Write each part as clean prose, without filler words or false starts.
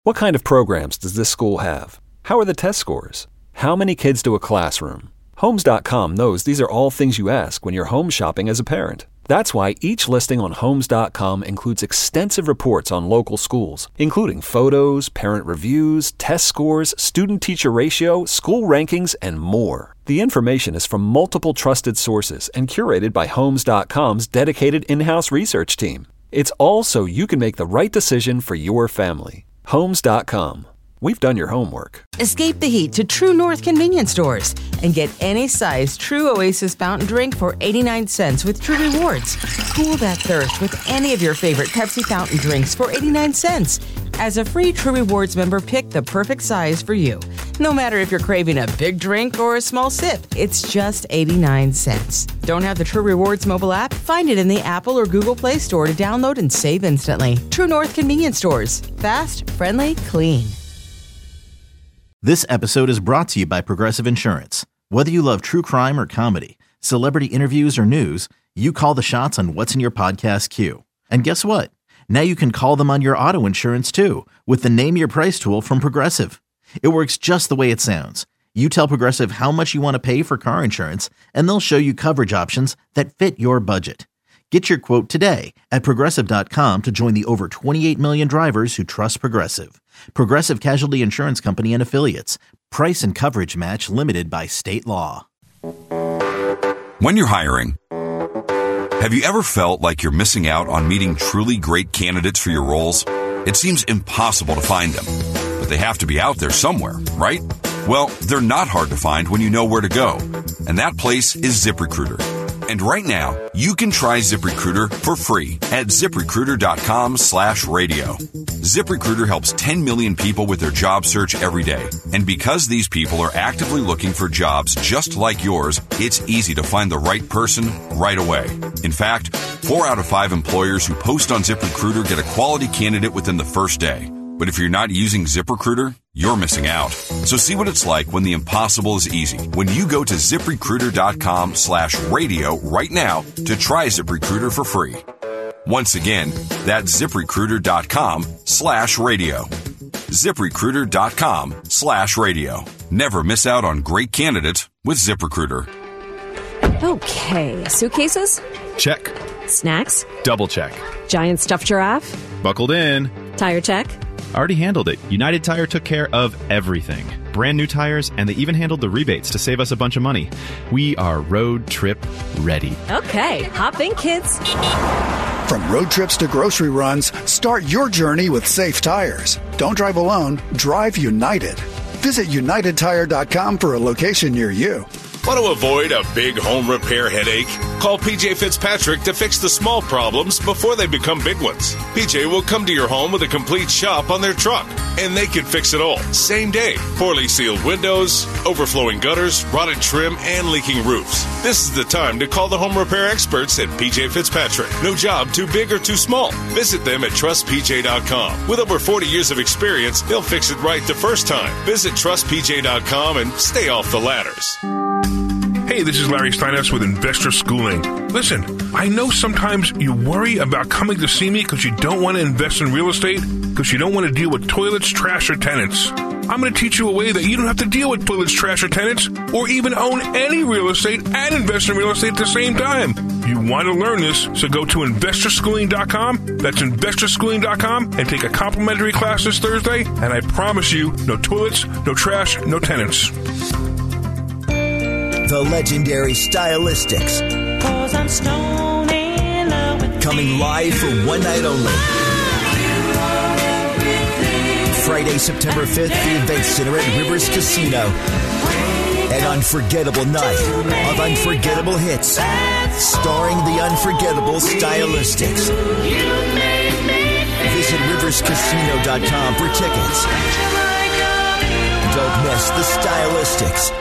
What kind of programs does this school have? How are the test scores? How many kids to a classroom? Homes.com knows these are all things you ask when you're home shopping as a parent. That's why each listing on Homes.com includes extensive reports on local schools, including photos, parent reviews, test scores, student-teacher ratio, school rankings, and more. The information is from multiple trusted sources and curated by Homes.com's dedicated in-house research team. It's all so you can make the right decision for your family. Homes.com. We've done your homework. Escape the heat to True North convenience stores and get any size True Oasis fountain drink for 89 cents with True Rewards. Cool that thirst with any of your favorite Pepsi fountain drinks for 89 cents. As a free True Rewards member, pick the perfect size for you. No matter if you're craving a big drink or a small sip, it's just 89 cents. Don't have the True Rewards mobile app? Find it in the Apple or Google Play Store to download and save instantly. True North convenience stores. Fast, friendly, clean. This episode is brought to you by Progressive Insurance. Whether you love true crime or comedy, celebrity interviews or news, you call the shots on what's in your podcast queue. And guess what? Now you can call them on your auto insurance too with the Name Your Price tool from Progressive. It works just the way it sounds. You tell Progressive how much you want to pay for car insurance, and they'll show you coverage options that fit your budget. Get your quote today at Progressive.com to join the over 28 million drivers who trust Progressive. Progressive Casualty Insurance Company and Affiliates. Price and coverage match limited by state law. When you're hiring, have you ever felt like you're missing out on meeting truly great candidates for your roles? It seems impossible to find them, but they have to be out there somewhere, right? Well, they're not hard to find when you know where to go, and that place is ZipRecruiter. And right now, you can try ZipRecruiter for free at ZipRecruiter.com/radio. ZipRecruiter helps 10 million people with their job search every day. And because these people are actively looking for jobs just like yours, it's easy to find the right person right away. In fact, 4 out of 5 employers who post on ZipRecruiter get a quality candidate within the first day. But if you're not using ZipRecruiter, you're missing out. So see what it's like when the impossible is easy. When you go to ZipRecruiter.com/radio right now to try ZipRecruiter for free. Once again, that's ZipRecruiter.com/radio. ZipRecruiter.com/radio. Never miss out on great candidates with ZipRecruiter. Okay, suitcases? Check. Snacks? Double check. Giant stuffed giraffe? Buckled in. Tire check? Already handled it. United Tire took care of everything. Brand new tires, and they even handled the rebates to save us a bunch of money. We are road trip ready. Okay, hop in, kids. From road trips to grocery runs, start your journey with Safe Tires. Don't drive alone, drive United. Visit UnitedTire.com for a location near you. Want to avoid a big home repair headache? Call PJ Fitzpatrick to fix the small problems before they become big ones. PJ will come to your home with a complete shop on their truck, and they can fix it all same day. Poorly sealed windows, overflowing gutters, rotted trim, and leaking roofs. This is the time to call the home repair experts at PJ Fitzpatrick. No job too big or too small. Visit them at TrustPJ.com. With over 40 years of experience, they'll fix it right the first time. Visit TrustPJ.com and stay off the ladders. Hey, this is Larry Steinhaus with Investor Schooling. Listen, I know sometimes you worry about coming to see me because you don't want to invest in real estate, because you don't want to deal with toilets, trash, or tenants. I'm going to teach you a way that you don't have to deal with toilets, trash, or tenants, or even own any real estate and invest in real estate at the same time. You want to learn this, so go to investorschooling.com. That's investorschooling.com and take a complimentary class this Thursday, and I promise you, no toilets, no trash, no tenants. The legendary Stylistics. Coming live for one night only. Friday, September 5th, the Event Center at Rivers Casino. An unforgettable night of unforgettable hits. Starring the unforgettable Stylistics. Visit riverscasino.com for tickets. Don't miss the Stylistics.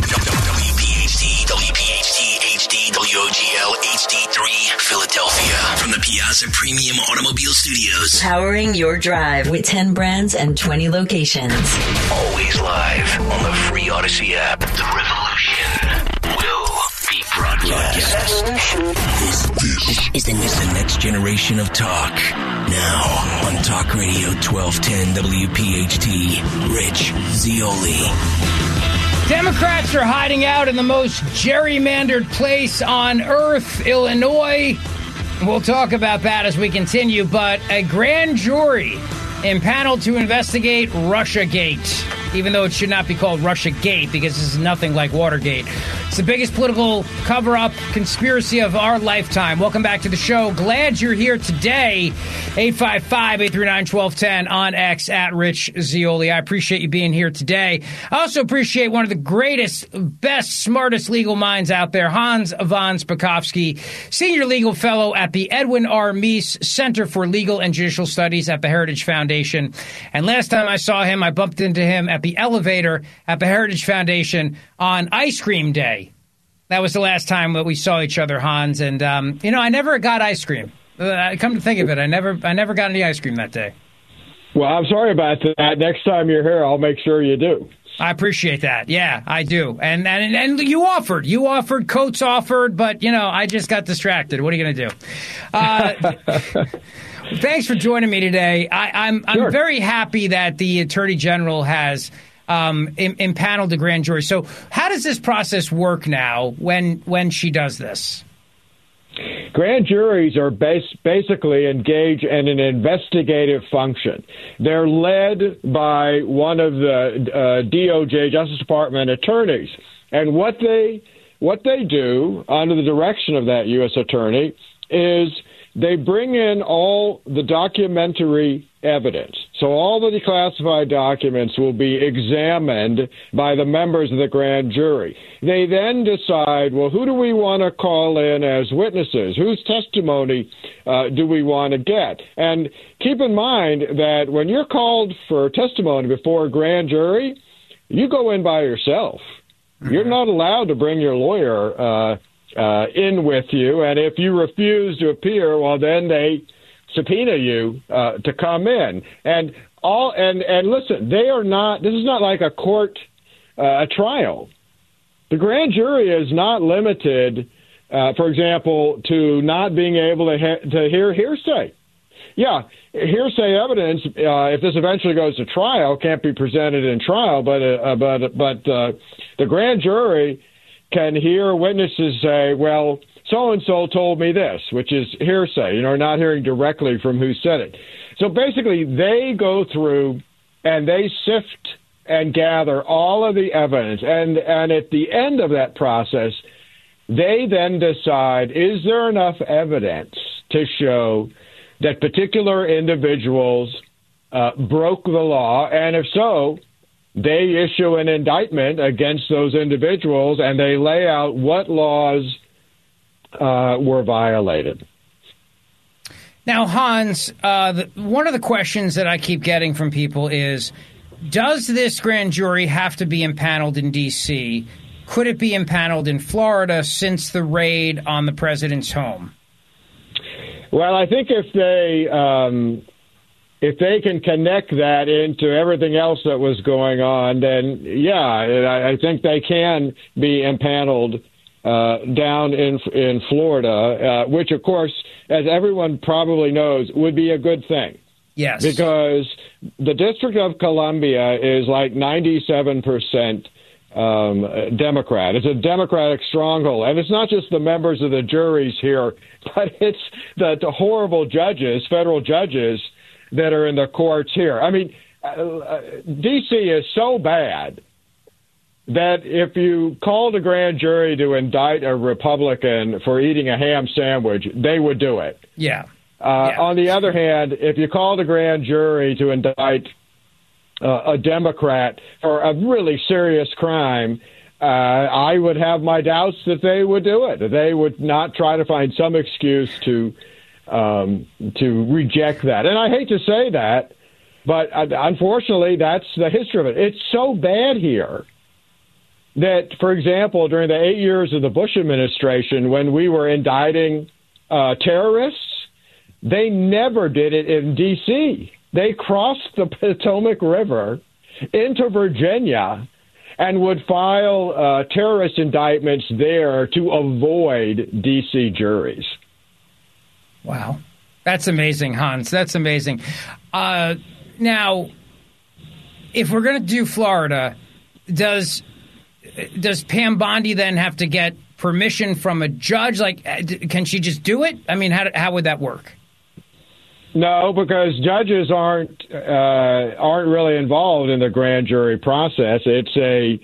WOGL HD3 Philadelphia from the Piazza Premium Automobile Studios. Powering your drive with 10 brands and 20 locations. Always live on the free Odyssey app. The revolution will be broadcast. broadcast. This is the next generation of talk. Now on Talk Radio 1210 WPHT, Rich Zeoli. Democrats are hiding out in the most gerrymandered place on earth, Illinois. We'll talk about that as we continue, but a grand jury impaneled to investigate Russiagate, even though it should not be called Russiagate because this is nothing like Watergate. It's the biggest political cover-up conspiracy of our lifetime. Welcome back to the show. Glad you're here today. 855-839-1210 on X at Rich Zeoli. I appreciate you being here today. I also appreciate one of the greatest, best, smartest legal minds out there, Hans von Spakovsky, Senior Legal Fellow at the Edwin R. Meese Center for Legal and Judicial Studies at the Heritage Foundation. And last time I saw him, I bumped into him at the elevator at the Heritage Foundation on Ice Cream Day. That was the last time that we saw each other, Hans. And, I never got ice cream. Come to think of it, I never got any ice cream that day. Well, I'm sorry about that. Next time you're here, I'll make sure you do. I appreciate that. Yeah, I do. And you offered. Coates offered, but, I just got distracted. What are you going to do? Thanks for joining me today. I'm Sure. very happy that the Attorney General has impaneled the grand jury. So how does this process work now when she does this? Grand juries are basically engaged in an investigative function. They're led by one of the DOJ, Justice Department attorneys. And what they do under the direction of that U.S. attorney is they bring in all the documentary evidence. So all the declassified documents will be examined by the members of the grand jury. They then decide, well, who do we want to call in as witnesses? Whose testimony do we want to get? And keep in mind that when you're called for testimony before a grand jury, you go in by yourself. You're not allowed to bring your lawyer in with you, and if you refuse to appear, well, then they subpoena you to come in. And listen, they are not. This is not like a court, a trial. The grand jury is not limited, for example, to not being able to hear hearsay. Yeah, hearsay evidence, if this eventually goes to trial, can't be presented in trial, but the grand jury can hear witnesses say, well, so-and-so told me this, which is hearsay, not hearing directly from who said it. So basically, they go through and they sift and gather all of the evidence. And at the end of that process, they then decide, is there enough evidence to show that particular individuals broke the law? And if so, they issue an indictment against those individuals, and they lay out what laws were violated. Now, Hans, one of the questions that I keep getting from people is, does this grand jury have to be impaneled in D.C.? Could it be impaneled in Florida since the raid on the president's home? Well, I think if they can connect that into everything else that was going on, then, yeah, I think they can be impaneled down in Florida, which, of course, as everyone probably knows, would be a good thing. Yes. Because the District of Columbia is like 97% Democrat. It's a Democratic stronghold. And it's not just the members of the juries here, but it's the horrible judges, federal judges, that are in the courts here. I mean, D.C. is so bad that if you called a grand jury to indict a Republican for eating a ham sandwich, they would do it. Yeah. On the other hand, if you called a grand jury to indict a Democrat for a really serious crime, I would have my doubts that they would do it. They would not try to find some excuse to reject that. And I hate to say that, but unfortunately, that's the history of it. It's so bad here that, for example, during the 8 years of the Bush administration, when we were indicting terrorists, they never did it in D.C. They crossed the Potomac River into Virginia and would file terrorist indictments there to avoid D.C. juries. Wow. That's amazing, Hans. That's amazing. Now, if we're going to do Florida, does Pam Bondi then have to get permission from a judge? Like, can she just do it? I mean, how would that work? No, because judges aren't really involved in the grand jury process. It's a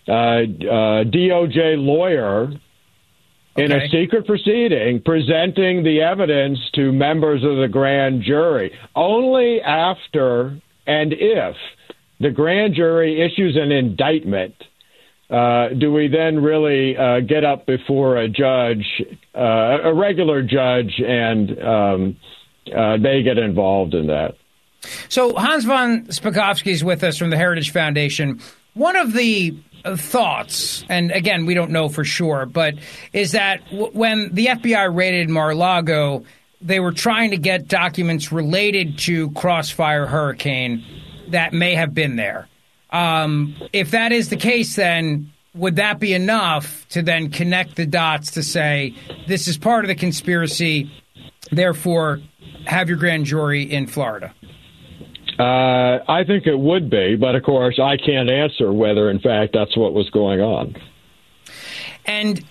DOJ lawyer in a secret proceeding presenting the evidence to members of the grand jury. Only after and if the grand jury issues an indictment do we then really get up before a judge, a regular judge, and they get involved in that. So Hans von Spakovsky is with us from the Heritage Foundation. One of the thoughts, and again, we don't know for sure, but is that when the FBI raided Mar-a-Lago, they were trying to get documents related to Crossfire Hurricane that may have been there. If that is the case, then would that be enough to then connect the dots to say this is part of the conspiracy, therefore have your grand jury in Florida? I think it would be, but of course I can't answer whether, in fact, that's what was going on. And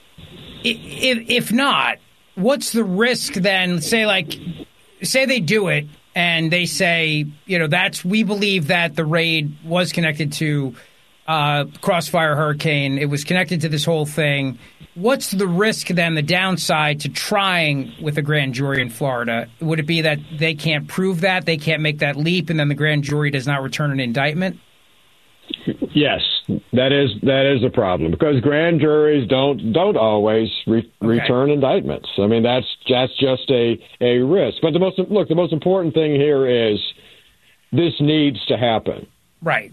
if not, what's the risk then? Say they do it and they say, we believe that the raid was connected to Crossfire Hurricane. It was connected to this whole thing. What's the risk then, the downside to trying with a grand jury in Florida? Would it be that they can't prove that, they can't make that leap, and then the grand jury does not return an indictment? Yes, that is a problem, because grand juries don't always return indictments. I mean, that's just a risk. But the most important thing here is this needs to happen. Right.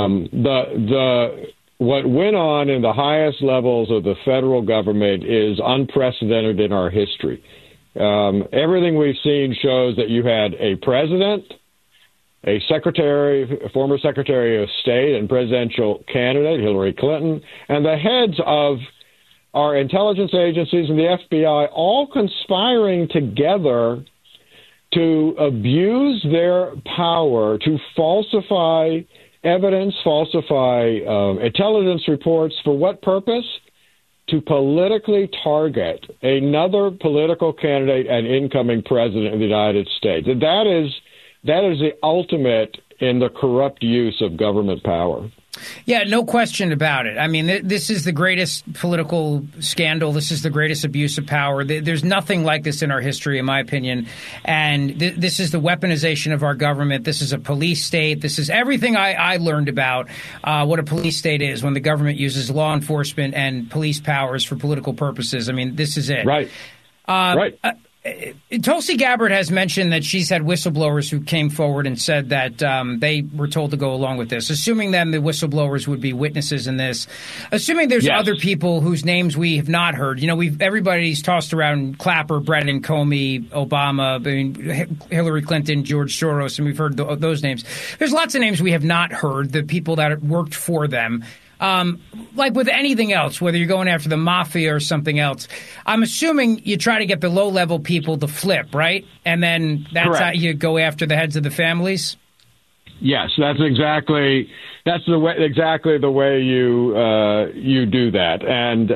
What went on in the highest levels of the federal government is unprecedented in our history. Everything we've seen shows that you had a president, a former Secretary of State and presidential candidate, Hillary Clinton, and the heads of our intelligence agencies and the FBI all conspiring together to abuse their power to falsify evidence, falsify intelligence reports. For what purpose? To politically target another political candidate and incoming president of the United States. That is the ultimate in the corrupt use of government power. Yeah, no question about it. I mean, this is the greatest political scandal. This is the greatest abuse of power. There's nothing like this in our history, in my opinion. And this is the weaponization of our government. This is a police state. This is everything I learned about what a police state is when the government uses law enforcement and police powers for political purposes. I mean, this is it. Right. Right. Tulsi Gabbard has mentioned that she's had whistleblowers who came forward and said that they were told to go along with this. Assuming then the whistleblowers would be witnesses in this. Assuming there's other people whose names we have not heard. Everybody's tossed around Clapper, Brennan, Comey, Obama, Hillary Clinton, George Soros, and we've heard those names. There's lots of names we have not heard, the people that worked for them. Like with anything else, whether you're going after the mafia or something else, I'm assuming you try to get the low-level people to flip, right? And then that's Correct. How you go after the heads of the families? Yes, that's exactly the way you do that. And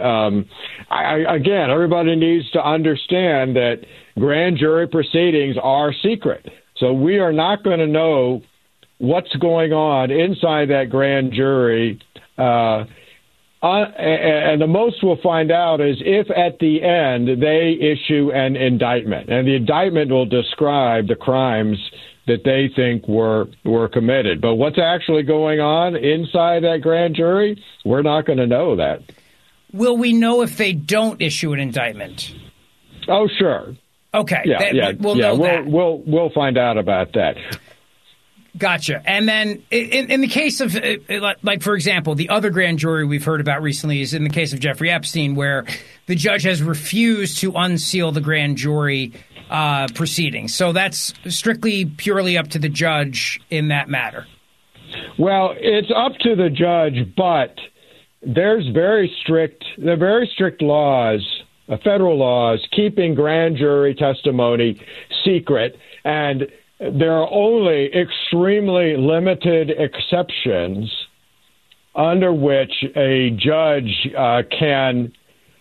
again, everybody needs to understand that grand jury proceedings are secret. So we are not going to know what's going on inside that grand jury. And the most we'll find out is if at the end they issue an indictment, and the indictment will describe the crimes that they think were committed. But what's actually going on inside that grand jury, we're not going to know that. Will we know if they don't issue an indictment? Oh, sure. Okay. We'll know that. We'll find out about that. Gotcha. And then in the case of, like, for example, the other grand jury we've heard about recently is in the case of Jeffrey Epstein, where the judge has refused to unseal the grand jury proceedings. So that's strictly, purely up to the judge in that matter. Well, it's up to the judge, but there's very strict laws, federal laws, keeping grand jury testimony secret, and there are only extremely limited exceptions under which a judge can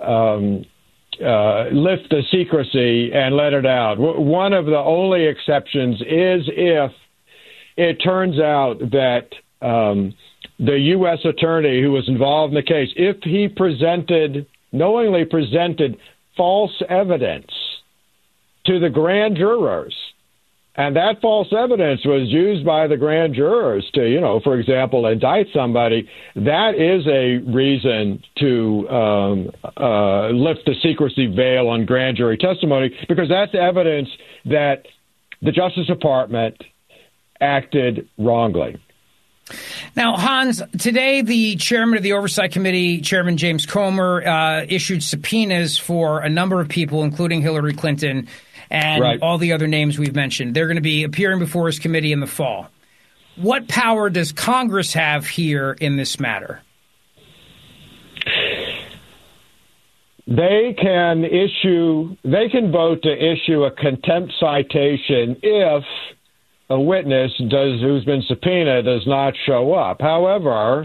lift the secrecy and let it out. One of the only exceptions is if it turns out that the U.S. attorney who was involved in the case, if he knowingly presented false evidence to the grand jurors, and that false evidence was used by the grand jurors to, for example, indict somebody, that is a reason to lift the secrecy veil on grand jury testimony, because that's evidence that the Justice Department acted wrongly. Now, Hans, today the chairman of the Oversight Committee, Chairman James Comer, issued subpoenas for a number of people, including Hillary Clinton and all the other names we've mentioned. They're going to be appearing before his committee in the fall. What power does Congress have here in this matter? They can vote to issue a contempt citation if a witness who's been subpoenaed does not show up. However,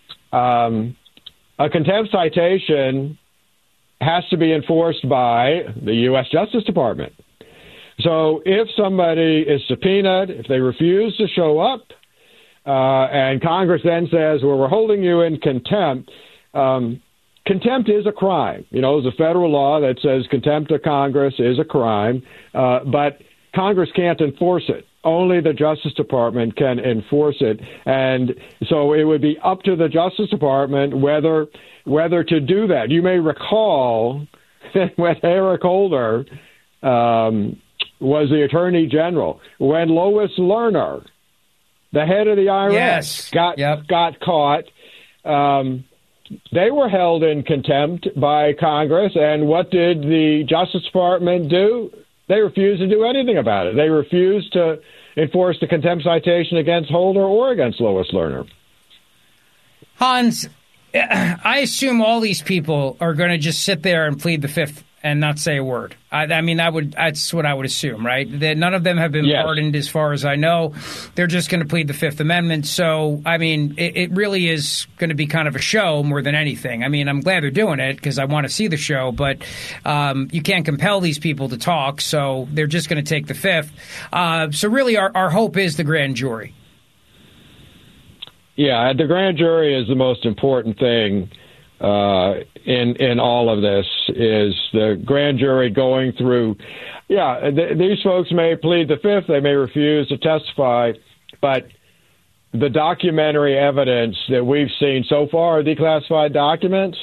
a contempt citation has to be enforced by the U.S. Justice Department. So if somebody is subpoenaed, if they refuse to show up, and Congress then says, well, we're holding you in contempt, contempt is a crime. There's a federal law that says contempt of Congress is a crime, but Congress can't enforce it. Only the Justice Department can enforce it. And so it would be up to the Justice Department whether to do that. You may recall when Eric Holder was the Attorney General, when Lois Lerner, the head of the IRS, got caught, they were held in contempt by Congress. And what did the Justice Department do? They refused to do anything about it. They refused to enforce the contempt citation against Holder or against Lois Lerner. Hans, I assume all these people are going to just sit there and plead the Fifth and not say a word. That's what I would assume, right? That none of them have been pardoned as far as I know. They're just going to plead the Fifth Amendment. So, it really is going to be kind of a show more than anything. I'm glad they're doing it because I want to see the show, but you can't compel these people to talk, so they're just going to take the Fifth. So really our hope is the grand jury. Yeah, the grand jury is the most important thing in all of this, is the grand jury going through. These folks may plead the Fifth, they may refuse to testify, but the documentary evidence that we've seen so far, declassified documents,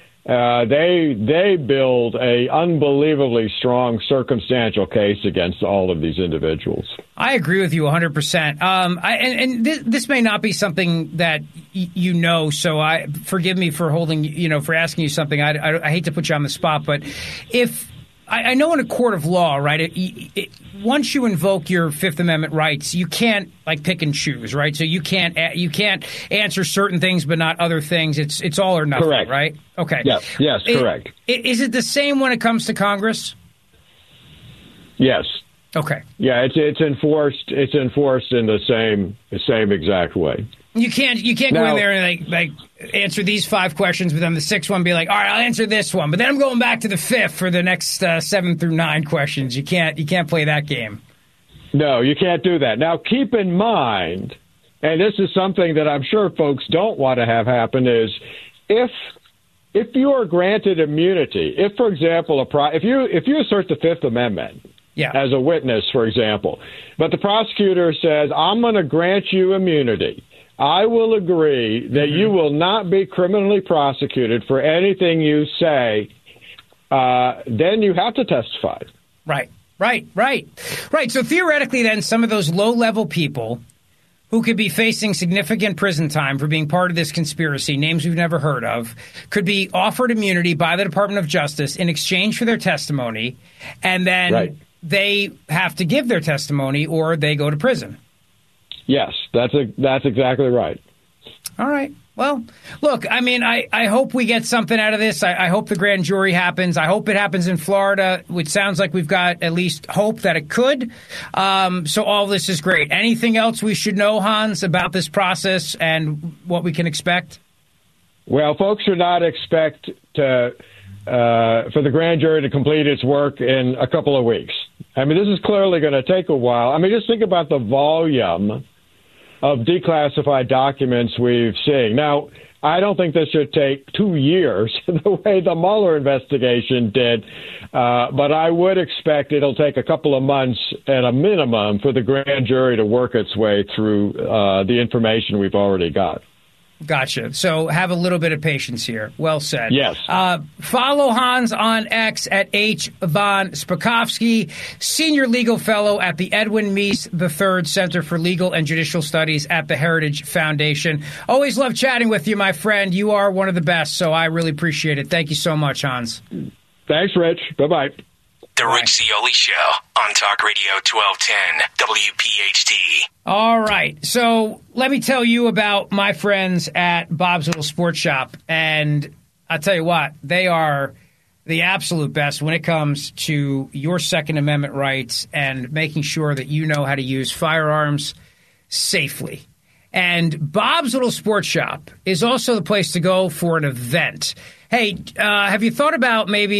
they build a unbelievably strong circumstantial case against all of these individuals. I agree with you 100%. And this may not be something that so forgive me for for asking you something. I hate to put you on the spot, but if I know in a court of law, right, once you invoke your Fifth Amendment rights, you can't pick and choose, right? So you can't answer certain things but not other things. It's all or nothing, correct, right? Okay. Yes, correct. Is it the same when it comes to Congress? Yes. Okay. Yeah, it's enforced. It's enforced in the same exact way. You can't go in there and answer these 5 questions, but then the 6th one be like, all right, I'll answer this one, but then I'm going back to the 5th for the next 7 through 9 questions. You can't play that game. No, you can't do that. Now, keep in mind, and this is something that I'm sure folks don't want to have happen, is if you are granted immunity, if, for example, if you assert the Fifth Amendment as a witness, for example, but the prosecutor says, I'm going to grant you immunity, I will agree that you will not be criminally prosecuted for anything you say, then you have to testify. Right. So theoretically, then, some of those low-level people who could be facing significant prison time for being part of this conspiracy, names we've never heard of, could be offered immunity by the Department of Justice in exchange for their testimony, and then they have to give their testimony or they go to prison. Yes, that's exactly right. All right. Well, look, I mean, I hope we get something out of this. I hope the grand jury happens. I hope it happens in Florida, which sounds like we've got at least hope that it could. So all this is great. Anything else we should know, Hans, about this process and what we can expect? Well, folks should not expect for the grand jury to complete its work in a couple of weeks. I mean, this is clearly going to take a while. I mean, just think about the volume of declassified documents we've seen. Now, I don't think this should take 2 years the way the Mueller investigation did, but I would expect it'll take a couple of months at a minimum for the grand jury to work its way through the information we've already got. Gotcha. So have a little bit of patience here. Well said. Yes. Follow Hans on X at H. Von Spakovsky, Senior Legal Fellow at the Edwin Meese III Center for Legal and Judicial Studies at the Heritage Foundation. Always love chatting with you, my friend. You are one of the best, so I really appreciate it. Thank you so much, Hans. Thanks, Rich. Bye-bye. The Rich Zeoli Show on Talk Radio 1210 WPHT. All right. So let me tell you about my friends at Bob's Little Sports Shop. And I'll tell you what, they are the absolute best when it comes to your Second Amendment rights and making sure that you know how to use firearms safely. And Bob's Little Sports Shop is also the place to go for an event. Hey, have you thought about maybe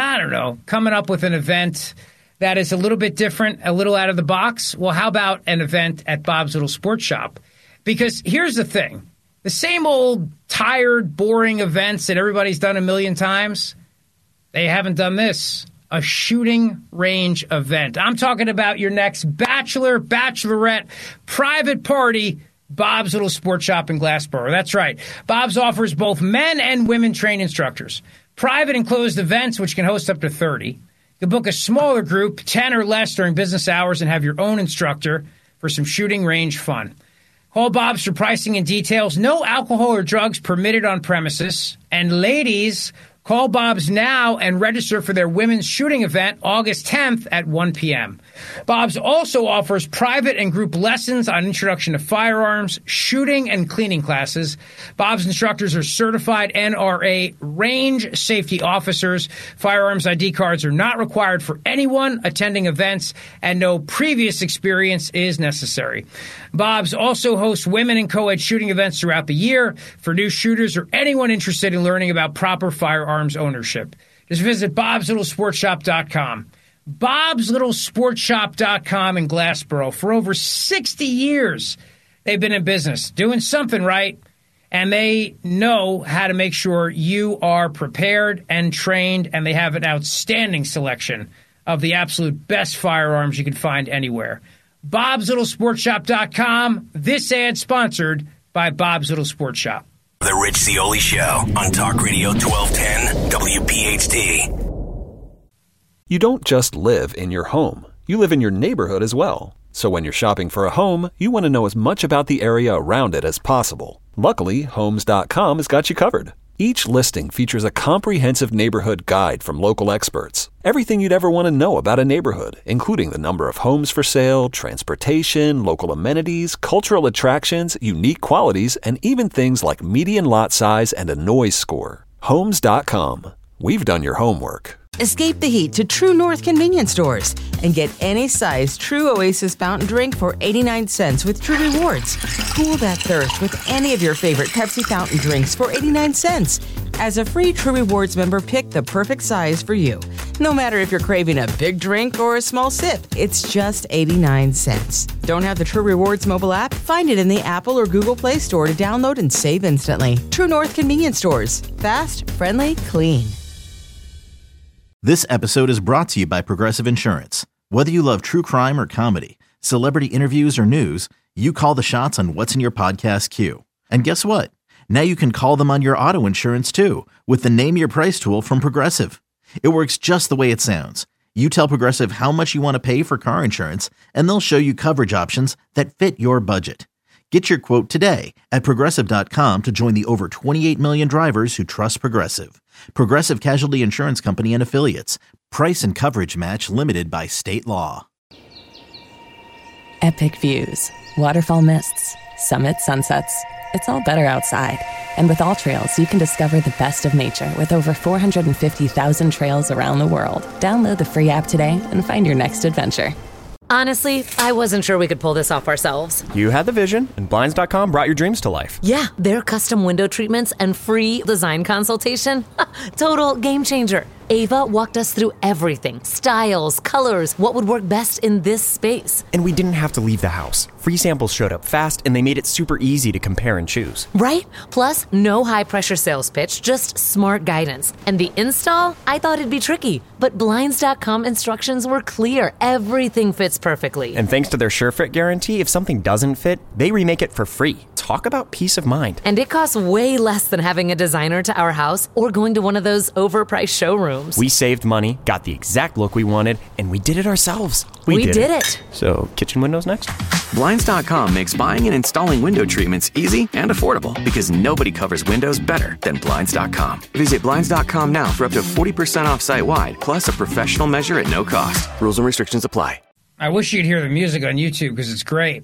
coming up with an event that is a little bit different, a little out of the box? Well, how about an event at Bob's Little Sports Shop? Because here's the thing. The same old tired, boring events that everybody's done a million times, they haven't done this. A shooting range event. I'm talking about your next bachelor, bachelorette, private party, Bob's Little Sports Shop in Glassboro. That's right. Bob's offers both men and women trained instructors. Private and closed events, which can host up to 30. You can book a smaller group, 10 or less during business hours, and have your own instructor for some shooting range fun. Call Bob's for pricing and details. No alcohol or drugs permitted on premises. And ladies, call Bob's now and register for their women's shooting event August 10th at 1 p.m. Bob's also offers private and group lessons on introduction to firearms, shooting, and cleaning classes. Bob's instructors are certified NRA range safety officers. Firearms ID cards are not required for anyone attending events, and no previous experience is necessary. Bob's also hosts women and co-ed shooting events throughout the year for new shooters or anyone interested in learning about proper firearms ownership. Just visit bobslittle.sportshop.com. bobslittle.sportshop.com in Glassboro. For over 60 years, they've been in business, doing something right, and they know how to make sure you are prepared and trained, and they have an outstanding selection of the absolute best firearms you can find anywhere. bobslittle.sportshop.com. This ad sponsored by Bob's Little Sports Shop. The Rich Zeoli Show on Talk Radio 1210 WPHT. You don't just live in your home. You live in your neighborhood as well. So when you're shopping for a home, you want to know as much about the area around it as possible. Luckily, Homes.com has got you covered. Each listing features a comprehensive neighborhood guide from local experts. Everything you'd ever want to know about a neighborhood, including the number of homes for sale, transportation, local amenities, cultural attractions, unique qualities, and even things like median lot size and a noise score. Homes.com. We've done your homework. Escape the heat to True North convenience stores and get any size True Oasis fountain drink for 89 cents with True Rewards. Cool that thirst with any of your favorite Pepsi fountain drinks for 89 cents. As a free True Rewards member, pick the perfect size for you. No matter if you're craving a big drink or a small sip, it's just 89 cents. Don't have the True Rewards mobile app? Find it in the Apple or Google Play Store to download and save instantly. True North convenience stores. Fast, friendly, clean. This episode is brought to you by Progressive Insurance. Whether you love true crime or comedy, celebrity interviews or news, you call the shots on what's in your podcast queue. And guess what? Now you can call them on your auto insurance too with the Name Your Price tool from Progressive. It works just the way it sounds. You tell Progressive how much you want to pay for car insurance, and they'll show you coverage options that fit your budget. Get your quote today at Progressive.com to join the over 28 million drivers who trust Progressive. Progressive Casualty Insurance Company and Affiliates. Price and coverage match limited by state law. Epic views, waterfall mists, summit sunsets. It's all better outside. And with All Trails, you can discover the best of nature with over 450,000 trails around the world. Download the free app today and find your next adventure. Honestly, I wasn't sure we could pull this off ourselves. You had the vision, and Blinds.com brought your dreams to life. Yeah, their custom window treatments and free design consultation. Total game changer. Ava walked us through everything. Styles, colors, what would work best in this space. And we didn't have to leave the house. Free samples showed up fast, and they made it super easy to compare and choose. Right? Plus, no high-pressure sales pitch, just smart guidance. And the install? I thought it'd be tricky. But Blinds.com instructions were clear. Everything fits perfectly. And thanks to their SureFit guarantee, if something doesn't fit, they remake it for free. Talk about peace of mind. And it costs way less than having a designer to our house or going to one of those overpriced showrooms. We saved money, got the exact look we wanted, and we did it ourselves. We did it. So, kitchen windows next? Blinds.com makes buying and installing window treatments easy and affordable because nobody covers windows better than Blinds.com. Visit Blinds.com now for up to 40% off site-wide, plus a professional measure at no cost. Rules and restrictions apply. I wish you'd hear the music on YouTube because it's great.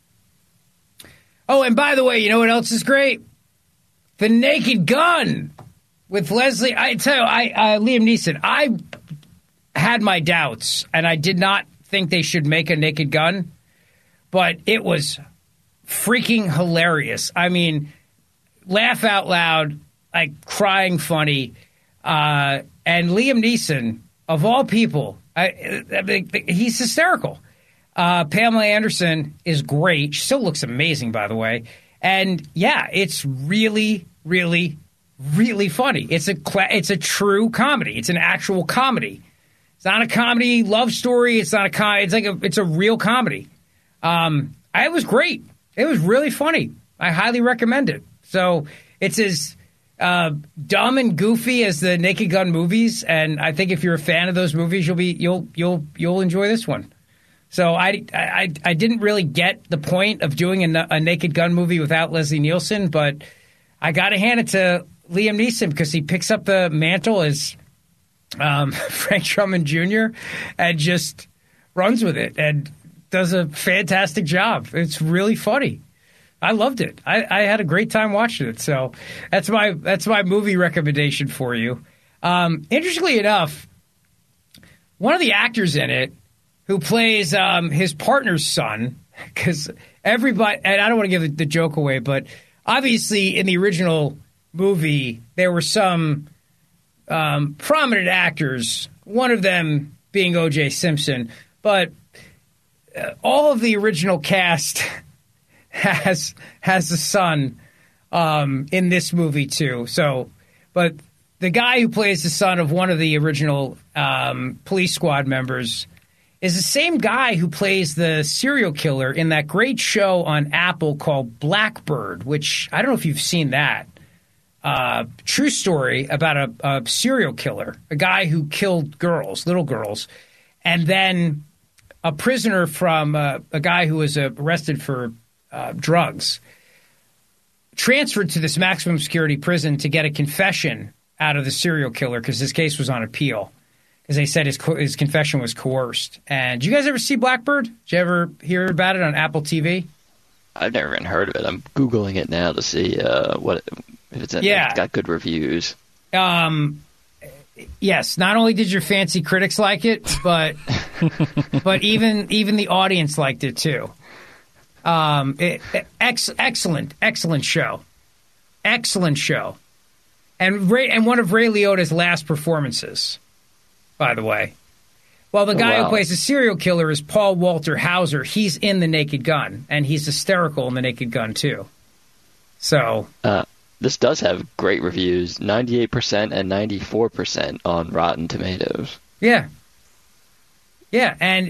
Oh, and by the way, you know what else is great? The Naked Gun with Leslie. I tell you, Liam Neeson, I had my doubts, and I did not think they should make a Naked Gun, but it was freaking hilarious. I mean, laugh out loud, like crying funny. And Liam Neeson, of all people, he's hysterical. Pamela Anderson is great. She still looks amazing, by the way. And yeah, it's really, really, really funny. It's a true comedy. It's an actual comedy. It's not a comedy love story. It's not a comedy. It's a real comedy. It was great. It was really funny. I highly recommend it. So it's as dumb and goofy as the Naked Gun movies, and I think if you're a fan of those movies, you'll enjoy this one. So I didn't really get the point of doing a Naked Gun movie without Leslie Nielsen, but I got to hand it to Liam Neeson because he picks up the mantle as Frank Drummond Jr. and just runs with it and does a fantastic job. It's really funny. I loved it. I had a great time watching it. So that's my movie recommendation for you. Interestingly enough, one of the actors in it who plays his partner's son, because everybody, and I don't want to give the joke away, but obviously in the original movie, there were some prominent actors, one of them being O.J. Simpson, but all of the original cast has a son in this movie too. So, but the guy who plays the son of one of the original police squad members is the same guy who plays the serial killer in that great show on Apple called Blackbird, which I don't know if you've seen that. True story about a serial killer, a guy who killed little girls, and then a prisoner from a guy who was arrested for drugs, transferred to this maximum security prison to get a confession out of the serial killer because his case was on appeal. Because they said his confession was coerced. And did you guys ever see Blackbird? Did you ever hear about it on Apple TV? I've never even heard of it. I'm Googling it now to see if it's got good reviews. Yes, not only did your fancy critics like it, but even the audience liked it too. Excellent show. Excellent show. And one of Ray Liotta's last performances, by the way. Well, the guy who plays the serial killer is Paul Walter Hauser. He's in The Naked Gun, and he's hysterical in The Naked Gun, too. So this does have great reviews, 98% and 94% on Rotten Tomatoes. Yeah. Yeah, and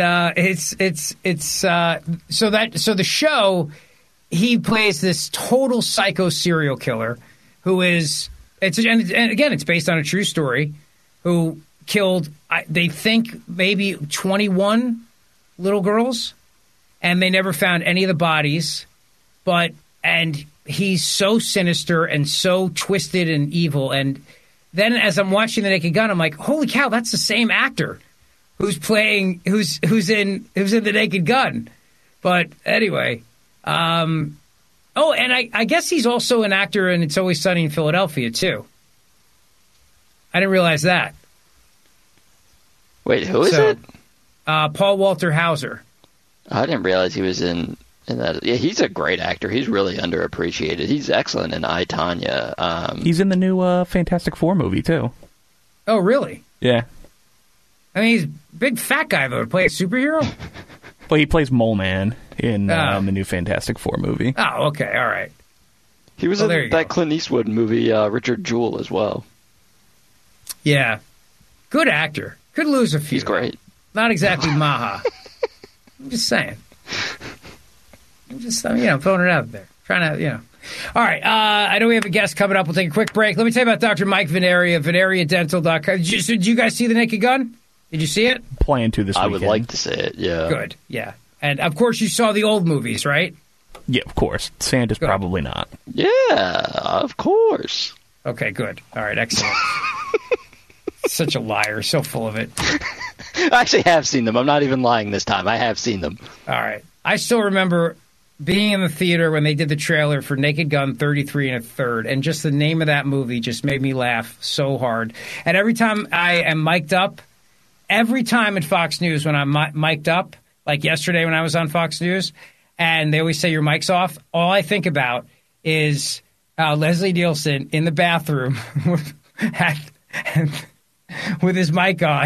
so the show, he plays this total psycho serial killer who is and again it's based on a true story, who killed they think maybe 21 little girls, and they never found any of the bodies, and he's so sinister and so twisted and evil. And then as I'm watching The Naked Gun, I'm like, holy cow, that's the same actor who's in The Naked Gun. But anyway, and I guess he's also an actor in It's Always Sunny in Philadelphia, too. I didn't realize that. Wait, who is it? Paul Walter Hauser. I didn't realize he was in that. Yeah, he's a great actor. He's really underappreciated. He's excellent in I, Tonya. He's in the new Fantastic Four movie, too. Oh, really? Yeah. I mean, he's a big fat guy, though, to play a superhero? Well, he plays Mole Man in the new Fantastic Four movie. Oh, okay, all right. He was in that Clint Eastwood movie, Richard Jewell, as well. Yeah. Good actor. Could lose a few. He's great. Not exactly Maha. I'm just saying. I'm just, throwing it out there. Trying to, All right. I know we have a guest coming up. We'll take a quick break. Let me tell you about Dr. Mike Veneria, VeneriaDental.com. Did you guys see The Naked Gun? Did you see it? Plan to this weekend. I would like to see it, yeah. Good, yeah. And, of course, you saw the old movies, right? Yeah, of course. Santa's probably not. Yeah, of course. Okay, good. All right, excellent. Such a liar. So full of it. I actually have seen them. I'm not even lying this time. I have seen them. All right. I still remember being in the theater when they did the trailer for Naked Gun 33 1/3, and just the name of that movie just made me laugh so hard. And every time I am mic'd up, every time at Fox News when I'm mic'd up, like yesterday when I was on Fox News, and they always say your mic's off, all I think about is Leslie Nielsen in the bathroom with his mic on.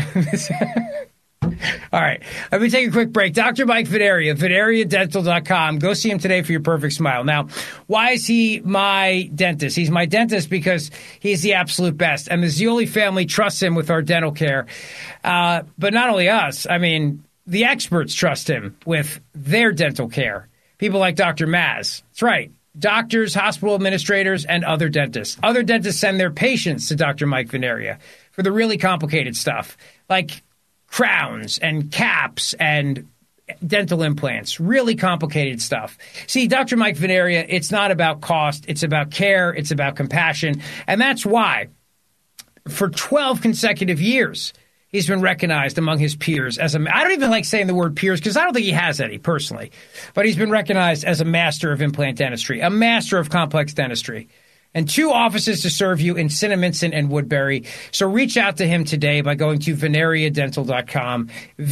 All right. Let me take a quick break. Dr. Mike Veneria, VeneriaDental.com. Go see him today for your perfect smile. Now, why is he my dentist? He's my dentist because he's the absolute best. And the Zioli family trusts him with our dental care. But not only us, I mean, the experts trust him with their dental care. People like Dr. Maz. That's right. Doctors, hospital administrators, and other dentists. Other dentists send their patients to Dr. Mike Veneria for the really complicated stuff, like crowns and caps and dental implants, really complicated stuff. See, Dr. Mike Veneria, it's not about cost. It's about care. It's about compassion. And that's why for 12 consecutive years, he's been recognized among his peers as I don't even like saying the word peers because I don't think he has any personally, but he's been recognized as a master of implant dentistry, a master of complex dentistry. And 2 offices to serve you in Cinnaminson and Woodbury. So reach out to him today by going to VeneriaDental.com,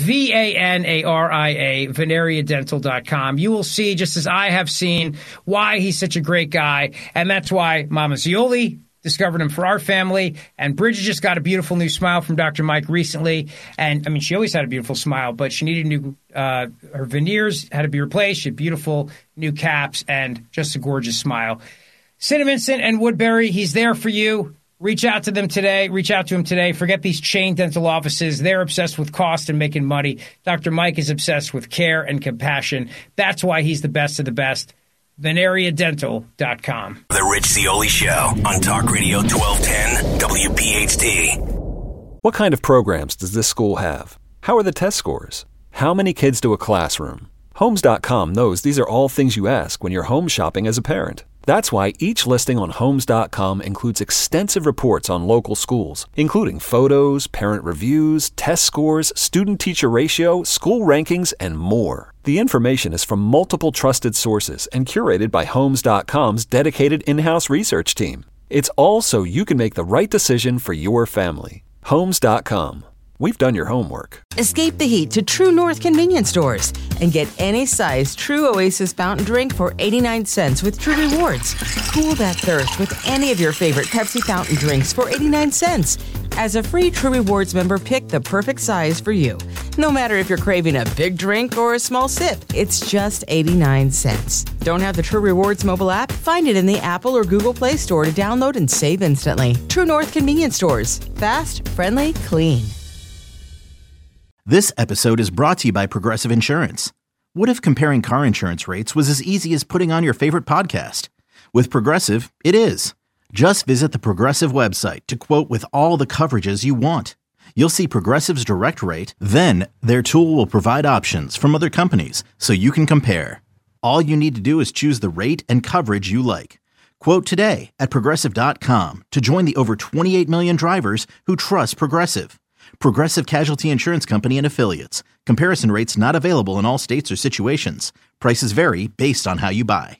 VANARIA, VeneriaDental.com. You will see, just as I have seen, why he's such a great guy. And that's why Mama Zioli discovered him for our family. And Bridget just got a beautiful new smile from Dr. Mike recently. And, I mean, she always had a beautiful smile, but she needed new her veneers had to be replaced. She had beautiful new caps and just a gorgeous smile. Cinnaminson and Woodbury, he's there for you. Reach out to them today. Reach out to him today. Forget these chain dental offices. They're obsessed with cost and making money. Dr. Mike is obsessed with care and compassion. That's why he's the best of the best. VeneriaDental.com. The Rich Zioli Show on Talk Radio 1210 WPHT. What kind of programs does this school have? How are the test scores? How many kids do a classroom? Homes.com knows these are all things you ask when you're home shopping as a parent. That's why each listing on Homes.com includes extensive reports on local schools, including photos, parent reviews, test scores, student-teacher ratio, school rankings, and more. The information is from multiple trusted sources and curated by Homes.com's dedicated in-house research team. It's all so you can make the right decision for your family. Homes.com. We've done your homework. Escape the heat to True North convenience stores and get any size True Oasis fountain drink for 89 cents with True Rewards. Cool that thirst with any of your favorite Pepsi fountain drinks for 89 cents. As a free True Rewards member, pick the perfect size for you. No matter if you're craving a big drink or a small sip, it's just 89 cents. Don't have the True Rewards mobile app? Find it in the Apple or Google Play Store to download and save instantly. True North convenience stores. Fast, friendly, clean. This episode is brought to you by Progressive Insurance. What if comparing car insurance rates was as easy as putting on your favorite podcast? With Progressive, it is. Just visit the Progressive website to quote with all the coverages you want. You'll see Progressive's direct rate, then their tool will provide options from other companies so you can compare. All you need to do is choose the rate and coverage you like. Quote today at Progressive.com to join the over 28 million drivers who trust Progressive. Progressive Casualty Insurance Company and Affiliates. Comparison rates not available in all states or situations. Prices vary based on how you buy.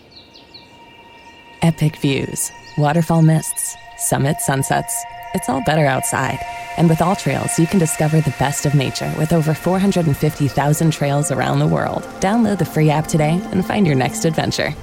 Epic views, waterfall mists, summit sunsets. It's all better outside. And with All Trails, you can discover the best of nature with over 450,000 trails around the world. Download the free app today and find your next adventure.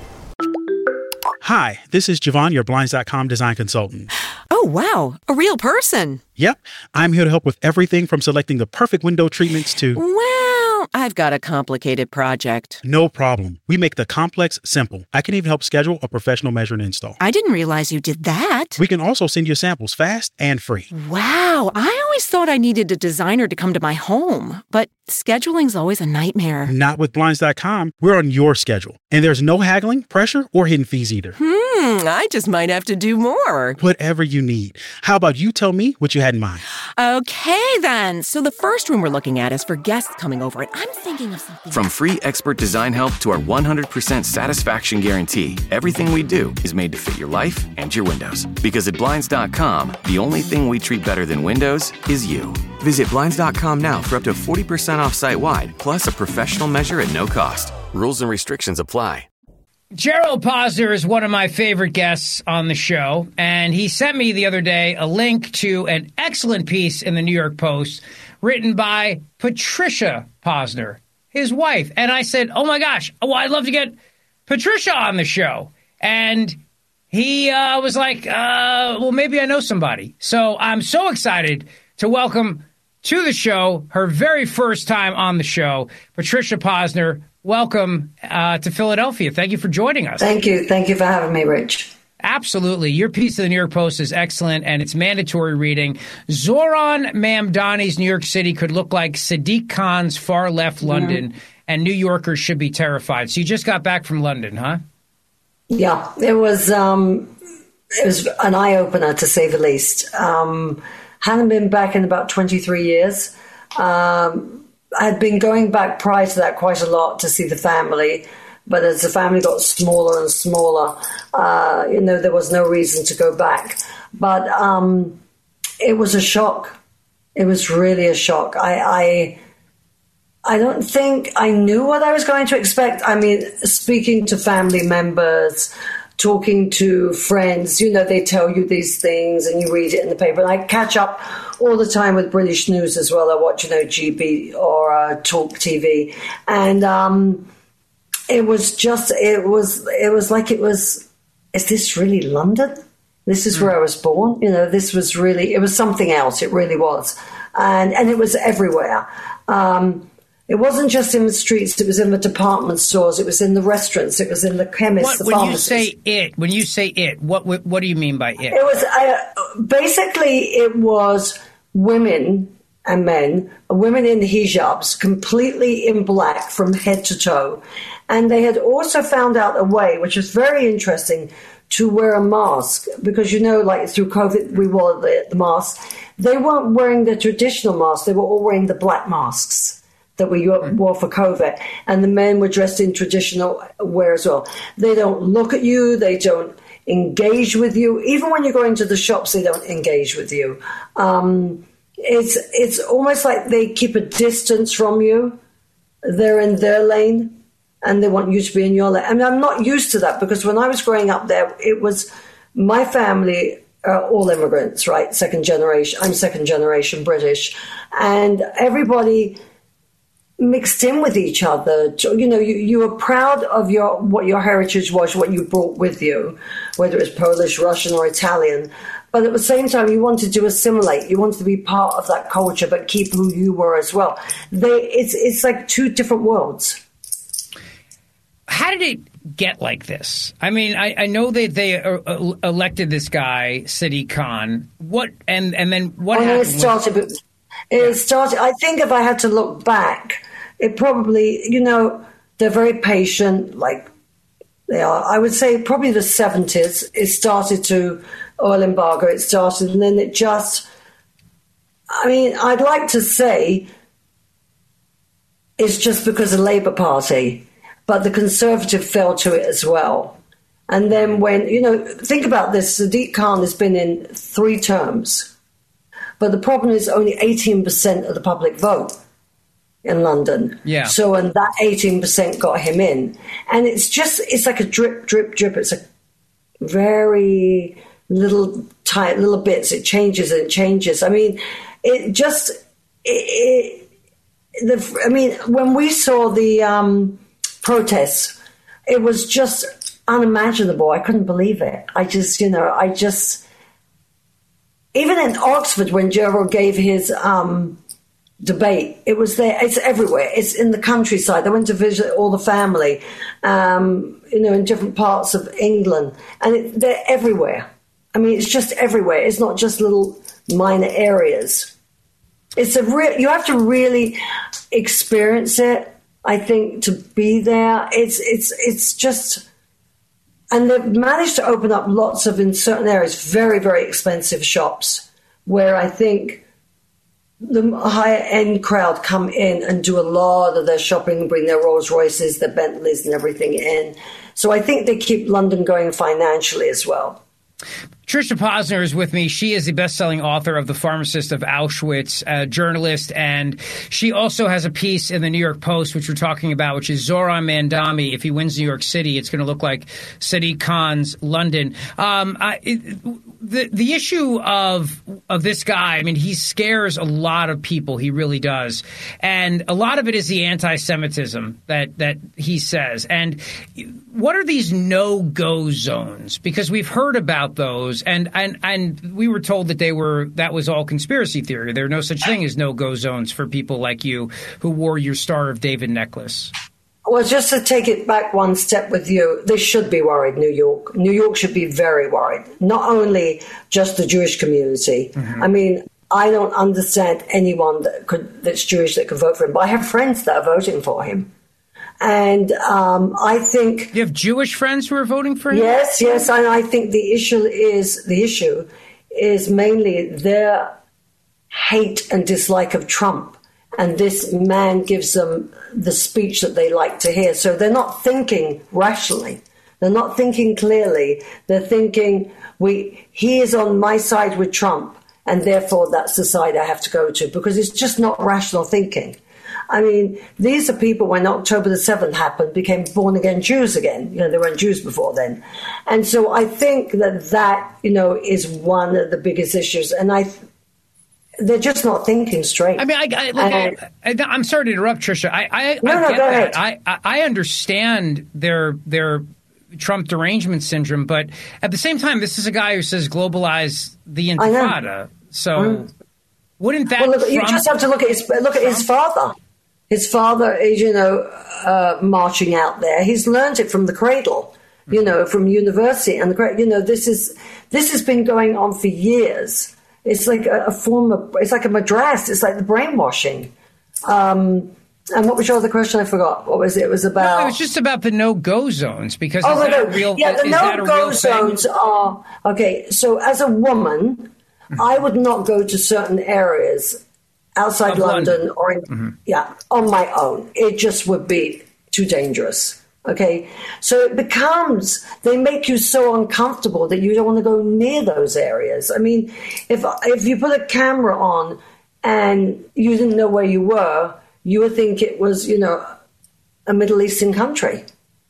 Hi, this is Javon, your Blinds.com design consultant. Oh, wow. A real person. Yep. I'm here to help with everything from selecting the perfect window treatments to... Well, I've got a complicated project. No problem. We make the complex simple. I can even help schedule a professional measure and install. I didn't realize you did that. We can also send you samples fast and free. Wow. I always thought I needed a designer to come to my home, but scheduling's always a nightmare. Not with Blinds.com. We're on your schedule. And there's no haggling, pressure, or hidden fees either. I just might have to do more. Whatever you need. How about you tell me what you had in mind? Okay, then. So the first room we're looking at is for guests coming over, and I'm thinking of something. From free expert design help to our 100% satisfaction guarantee, everything we do is made to fit your life and your windows. Because at Blinds.com, the only thing we treat better than windows is you. Visit Blinds.com now for up to 40% off site-wide, plus a professional measure at no cost. Rules and restrictions apply. Gerald Posner is one of my favorite guests on the show, and he sent me the other day a link to an excellent piece in the New York Post written by Patricia Posner, his wife. And I said, oh my gosh, well, I'd love to get Patricia on the show. And he was like, well, maybe I know somebody. So I'm so excited to welcome to the show, her very first time on the show, Patricia Posner. Welcome to Philadelphia. Thank you for joining us. Thank you. Thank you for having me, Rich. Absolutely. Your piece of the New York Post is excellent, and it's mandatory reading. Zoran Mamdani's New York City could look like Sadiq Khan's far-left London, and New Yorkers should be terrified. So you just got back from London, huh? Yeah, it was an eye-opener, to say the least. Hadn't been back in about 23 years. I'd been going back prior to that quite a lot to see the family, but as the family got smaller and smaller, there was no reason to go back. But it was a shock. It was really a shock. I don't think I knew what I was going to expect. I mean, speaking to family members, talking to friends, they tell you these things and you read it in the paper. And I catch up all the time with British news as well. I watch, GB or Talk TV. And it was like, is this really London? This is where I was born. This was really, it was something else. It really was. And it was everywhere. It wasn't just in the streets. It was in the department stores. It was in the restaurants. It was in the chemists, the pharmacies. When you say it, what do you mean by it? It was basically it was women and men, women in hijabs, completely in black from head to toe, and they had also found out a way, which was very interesting, to wear a mask because like through COVID we wore the mask. They weren't wearing the traditional mask. They were all wearing the black masks that we wore for COVID, and the men were dressed in traditional wear as well. They don't look at you. They don't engage with you. Even when you go into the shops, they don't engage with you. It's almost like they keep a distance from you. They're in their lane, and they want you to be in your lane. I mean, I'm not used to that because when I was growing up there, it was my family are all immigrants, right? Second generation. I'm second generation British, and everybody mixed in with each other. You were proud of what your heritage was, what you brought with you, whether it was Polish, Russian, or Italian. But at the same time, you wanted to assimilate. You wanted to be part of that culture, but keep who you were as well. It's like two different worlds. How did it get like this? I mean, I know that they elected this guy, Sadiq Khan. And then what happened? It started. I think if I had to look back, it probably, they're very patient, like they are. I would say probably the 70s, it started to oil embargo. It started, and then it just, I'd like to say it's just because of the Labour Party, but the Conservative fell to it as well. And then when, think about this, Sadiq Khan has been in 3 terms. But the problem is only 18% of the public vote in London. Yeah. So, and that 18% got him in. And it's like a drip, drip, drip. It's a very little tight little bits. It changes and changes. I mean, when we saw the protests, it was just unimaginable. I couldn't believe it. Even in Oxford, when Gerald gave his debate, it was there. It's everywhere. It's in the countryside. They went to visit all the family, in different parts of England, and they're everywhere. I mean, it's just everywhere. It's not just little minor areas. You have to really experience it, I think, to be there. It's just, and they've managed to open up lots of, in certain areas, very, very expensive shops where I think the higher end crowd come in and do a lot of their shopping, bring their Rolls Royces, their Bentleys and everything in. So I think they keep London going financially as well. Tricia Posner is with me. She is the best-selling author of The Pharmacist of Auschwitz, a journalist, and she also has a piece in the New York Post, which we're talking about, which is Zohran Mamdani. If he wins New York City, it's going to look like Sadiq Khan's London. The issue of this guy, I mean, he scares a lot of people. He really does. And a lot of it is the anti-Semitism that he says. And what are these no-go zones? Because we've heard about those. And we were told that was all conspiracy theory. There are no such thing as no-go zones for people like you who wore your Star of David necklace. Well, just to take it back one step with you, they should be worried, New York. New York should be very worried, not only just the Jewish community. Mm-hmm. I mean, I don't understand anyone that's Jewish that could vote for him, but I have friends that are voting for him. And I think... You have Jewish friends who are voting for him? Yes, and I think the issue is mainly their hate and dislike of Trump. And this man gives them the speech that they like to hear. So they're not thinking rationally. They're not thinking clearly. They're thinking, he is on my side with Trump, and therefore that's the side I have to go to, because it's just not rational thinking. I mean, these are people, when October the 7th happened, became born-again Jews again. They weren't Jews before then. And so I think that is one of the biggest issues. And they're just not thinking straight. I mean, I'm sorry to interrupt, Tricia. Go ahead. I understand their Trump derangement syndrome, but at the same time, this is a guy who says globalize the Intifada. So wouldn't that? Well, you just have to look at his father. His father is, marching out there. He's learned it from the cradle, from university, and this has been going on for years. It's like it's like a madras. It's like the brainwashing. And what was your other question? I forgot. What was it? It was about... No, it was just about the no-go zones, because the no-go zones are... Okay, so as a woman, I would not go to certain areas outside London or on my own. It just would be too dangerous. Okay, so they make you so uncomfortable that you don't want to go near those areas. I mean, if you put a camera on and you didn't know where you would think it was, a Middle Eastern country.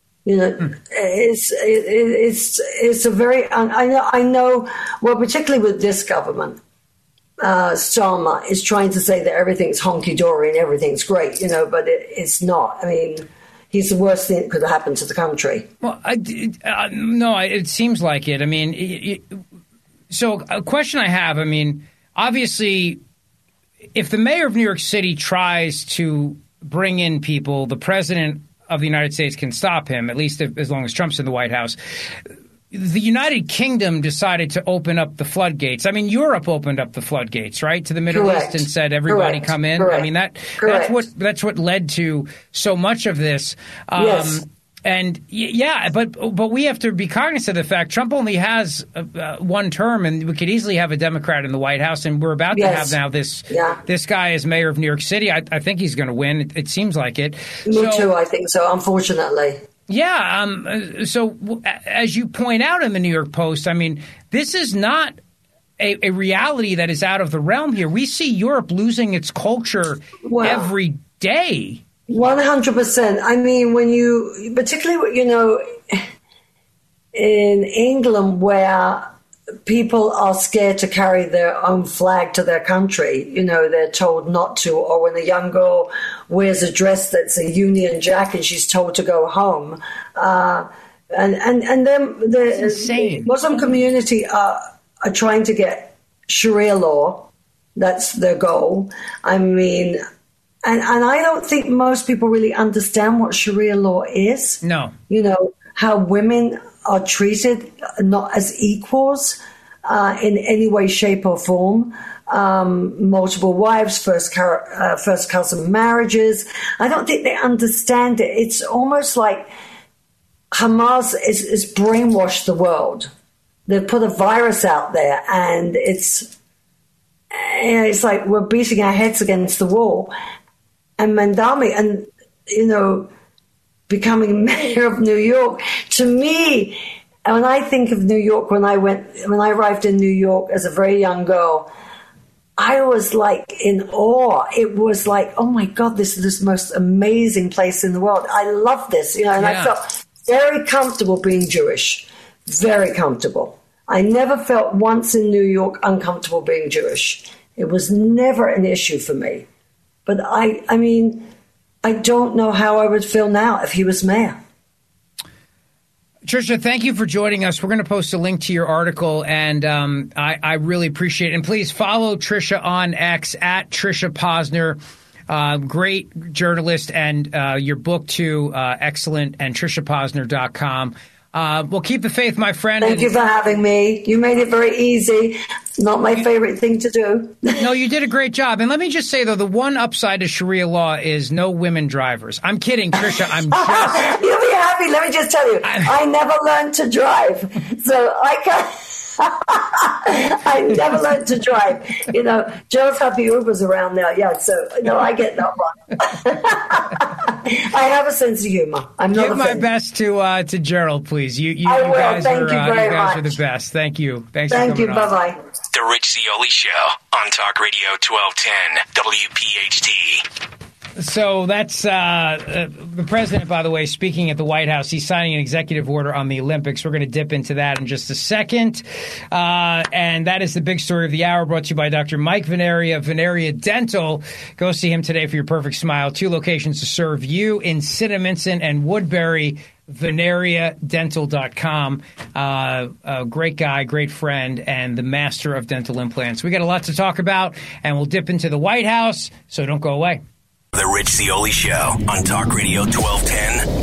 It's a very, I know, well, particularly with this government, Starmer is trying to say that everything's honky-dory and everything's great, but it's not. I mean, he's the worst thing that could have happened to the country. Well, no, it seems like it. I mean, so a question I have, I mean, obviously, if the mayor of New York City tries to bring in people, the president of the United States can stop him, at least as long as Trump's in the White House. The United Kingdom decided to open up the floodgates. I mean, Europe opened up the floodgates, right, to the Middle East and said, everybody come in. I mean, that's what led to so much of this. Yes. And but we have to be cognizant of the fact Trump only has one term, and we could easily have a Democrat in the White House. And we're about to have now this guy as mayor of New York City. I think he's going to win. It seems like it. Me too. I think so. Unfortunately. Yeah. So as you point out in the New York Post, I mean, this is not a reality that is out of the realm here. We see Europe losing its culture every day. 100%. I mean, when you, particularly, in England, where people are scared to carry their own flag to their country, they're told not to, or when a young girl wears a dress that's a Union Jack and she's told to go home. And then the Muslim community are trying to get Sharia law. That's their goal. I mean, and I don't think most people really understand what Sharia law is. No. How women are treated not as equals in any way, shape, or form. Multiple wives, first cousin marriages. I don't think they understand it. It's almost like Hamas is brainwashed the world. They've put a virus out there, and it's like we're beating our heads against the wall. And Mandami, and becoming mayor of New York, to me, when I think of New York, when I arrived in New York as a very young girl, I was like in awe. It was like, oh my God, this is the most amazing place in the world. I love this, and I felt very comfortable being Jewish, very comfortable. I never felt once in New York uncomfortable being Jewish. It was never an issue for me. But I mean, I don't know how I would feel now if he was mayor. Tricia, thank you for joining us. We're going to post a link to your article, and I really appreciate it. And please follow Tricia on X at Tricia Posner. Great journalist, and your book, too, excellent, and TriciaPosner.com. Well, keep the faith, my friend. Thank you for having me. You made it very easy. Not my favorite thing to do. No, you did a great job. And let me just say, though, the one upside to Sharia law is no women drivers. I'm kidding, Tricia. I'm just... You'll be happy. Let me just tell you, I never learned to drive. So I can't... I never learned to drive. Joe's Happy Uber's around now. Yeah, so I get that one. I have a sense of humor. I'm not. Give my best to Gerald, please. You guys are the best. Thank you. Thanks. Thank you. Bye bye. The Rich Zeoli Show on Talk Radio 1210 WPHT. So that's the president, by the way, speaking at the White House. He's signing an executive order on the Olympics. We're going to dip into that in just a second. And that is the big story of the hour, brought to you by Dr. Mike Veneria, Veneria Dental. Go see him today for your perfect smile. 2 locations to serve you in Cinnaminson and Woodbury. VeneriaDental.com. A great guy, great friend, and the master of dental implants. We got a lot to talk about, and we'll dip into the White House, so don't go away. The Rich Zeoli Show on Talk Radio 1210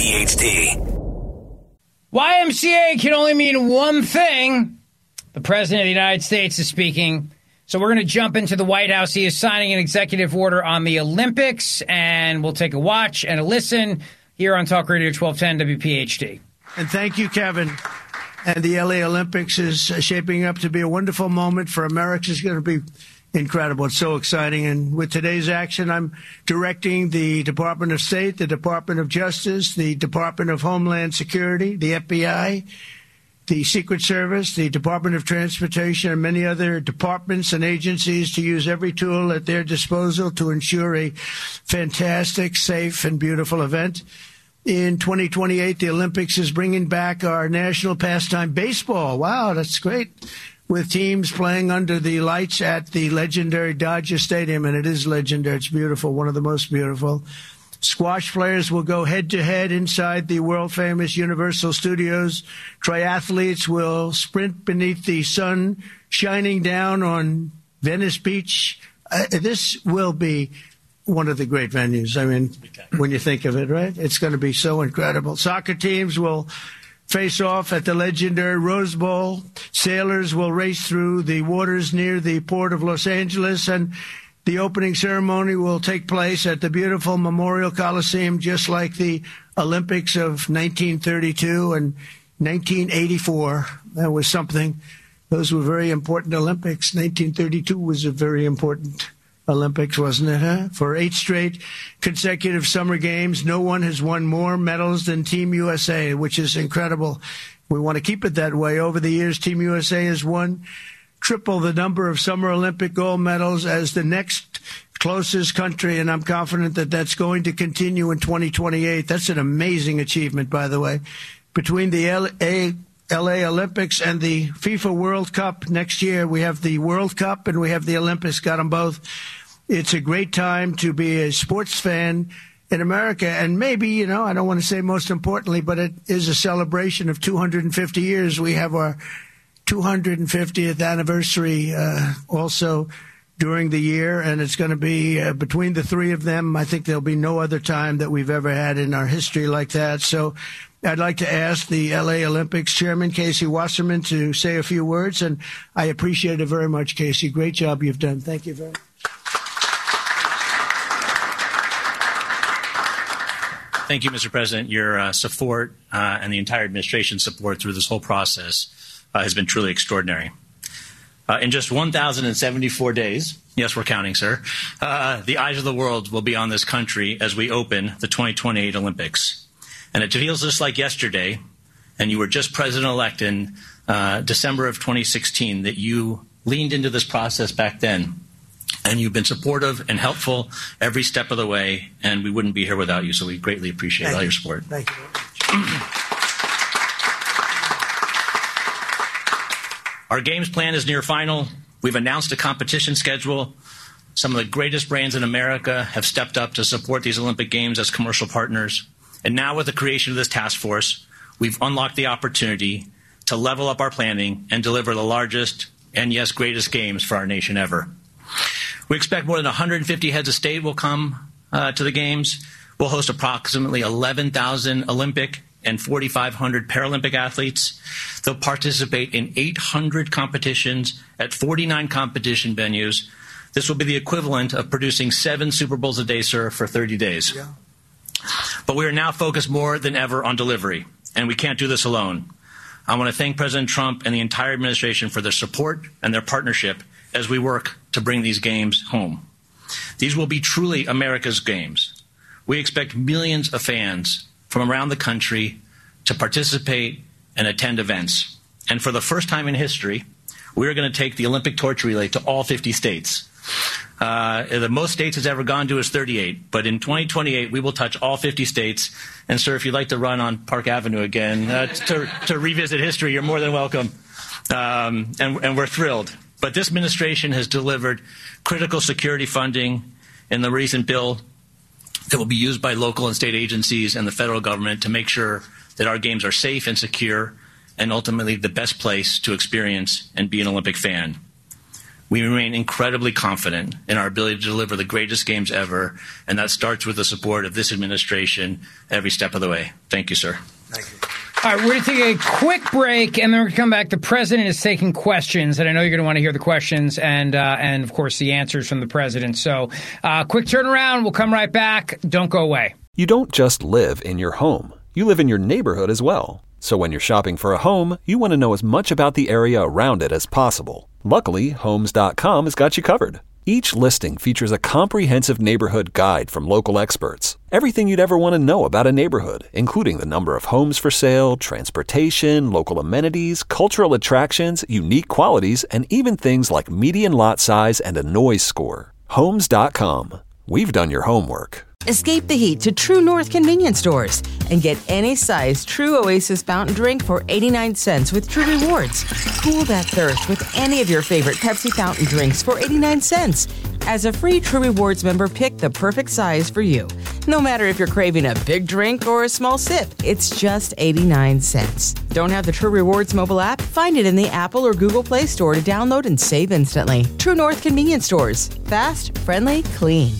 WPHT. YMCA can only mean one thing. The President of the United States is speaking. So we're going to jump into the White House. He is signing an executive order on the Olympics, and we'll take a watch and a listen here on Talk Radio 1210 WPHT. And thank you, Kevin. And the LA Olympics is shaping up to be a wonderful moment for America. It's going to be incredible. It's so exciting. And with today's action, I'm directing the Department of State, the Department of Justice, the Department of Homeland Security, the FBI, the Secret Service, the Department of Transportation, and many other departments and agencies to use every tool at their disposal to ensure a fantastic, safe, and beautiful event. In 2028, the Olympics is bringing back our national pastime, baseball. Wow, that's great. With teams playing under the lights at the legendary Dodger Stadium, and it is legendary. It's beautiful, one of the most beautiful. Squash players will go head-to-head inside the world-famous Universal Studios. Triathletes will sprint beneath the sun shining down on Venice Beach. This will be one of the great venues. I mean, when you think of it, right? It's going to be so incredible. Soccer teams will face off at the legendary Rose Bowl. Sailors will race through the waters near the port of Los Angeles, and the opening ceremony will take place at the beautiful Memorial Coliseum, just like the Olympics of 1932 and 1984. That was something. Those were very important Olympics. 1932 was a very important Olympics, wasn't it, huh? For 8 straight consecutive summer games, no one has won more medals than Team USA, which is incredible. We want to keep it that way. Over the years, Team USA has won triple the number of Summer Olympic gold medals as the next closest country, and I'm confident that that's going to continue in 2028. That's an amazing achievement, by the way. Between the LA Olympics and the FIFA World Cup next year, we have the World Cup and we have the Olympics, got them both. It's a great time to be a sports fan in America, and maybe, I don't want to say most importantly, but it is a celebration of 250 years. We have our 250th anniversary also during the year, and it's going to be between the three of them. I think there'll be no other time that we've ever had in our history like that. So I'd like to ask the LA Olympics chairman, Casey Wasserman, to say a few words, and I appreciate it very much, Casey. Great job you've done. Thank you very much. Thank you, Mr. President. Your support and the entire administration's support through this whole process has been truly extraordinary. In just 1,074 days, yes, we're counting, sir, the eyes of the world will be on this country as we open the 2028 Olympics. And it feels just like yesterday, and you were just president-elect in December of 2016, that you leaned into this process back then. And you've been supportive and helpful every step of the way, and we wouldn't be here without you, so we greatly appreciate all your support. Thank you very much. Our games plan is near final. We've announced a competition schedule. Some of the greatest brands in America have stepped up to support these Olympic Games as commercial partners. And now with the creation of this task force, we've unlocked the opportunity to level up our planning and deliver the largest and, yes, greatest games for our nation ever. We expect more than 150 heads of state will come to the Games. We'll host approximately 11,000 Olympic and 4,500 Paralympic athletes. They'll participate in 800 competitions at 49 competition venues. This will be the equivalent of producing 7 Super Bowls a day, sir, for 30 days. Yeah. But we are now focused more than ever on delivery, and we can't do this alone. I want to thank President Trump and the entire administration for their support and their partnership as we work to bring these games home. These will be truly America's games. We expect millions of fans from around the country to participate and attend events. And for the first time in history, we're going to take the Olympic torch relay to all 50 states. The most states has ever gone to is 38, but in 2028 we will touch all 50 states. And sir, if you'd like to run on Park Avenue again to revisit history, you're more than welcome. And we're thrilled. But this administration has delivered critical security funding in the recent bill that will be used by local and state agencies and the federal government to make sure that our games are safe and secure and ultimately the best place to experience and be an Olympic fan. We remain incredibly confident in our ability to deliver the greatest games ever, and that starts with the support of this administration every step of the way. Thank you, sir. Thank you. All right, we're going to take a quick break, and then we're going to come back. The president is taking questions, and I know you're going to want to hear the questions and of course, the answers from the president. So quick turnaround. We'll come right back. Don't go away. You don't just live in your home. You live in your neighborhood as well. So when you're shopping for a home, you want to know as much about the area around it as possible. Luckily, Homes.com has got you covered. Each listing features a comprehensive neighborhood guide from local experts. Everything you'd ever want to know about a neighborhood, including the number of homes for sale, transportation, local amenities, cultural attractions, unique qualities, and even things like median lot size and a noise score. Homes.com. We've done your homework. Escape the heat to True North convenience stores and get any size True Oasis fountain drink for 89 cents with True Rewards. Cool that thirst with any of your favorite Pepsi fountain drinks for 89 cents. As a free True Rewards member, pick the perfect size for you. No matter if you're craving a big drink or a small sip, it's just 89 cents. Don't have the True Rewards mobile app? Find it in the Apple or Google Play Store to download and save instantly. True North convenience stores. Fast, friendly, clean.